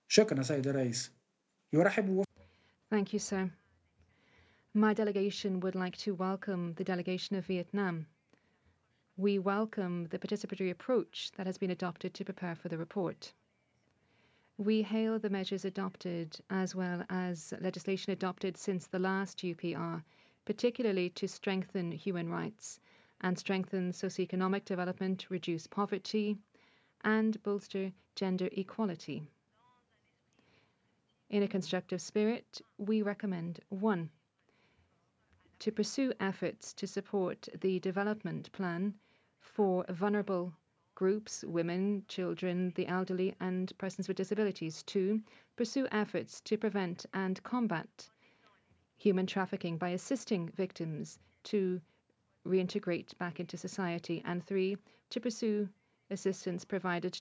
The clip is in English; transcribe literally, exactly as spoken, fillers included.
شكرا سيد الرئيس. يرحب. Thank you, sir. My delegation would like to welcome the delegation of Vietnam. We welcome the participatory approach that has been adopted to prepare for the report. We hail the measures adopted as well as legislation adopted since the last U P R, particularly to strengthen human rights and strengthen socioeconomic development, reduce poverty, and bolster gender equality. In a constructive spirit, we recommend one, to pursue efforts to support the development plan for vulnerable groups, women, children, the elderly, and persons with disabilities. Two, pursue efforts to prevent and combat human trafficking by assisting victims to reintegrate back into society. And three, to pursue assistance provided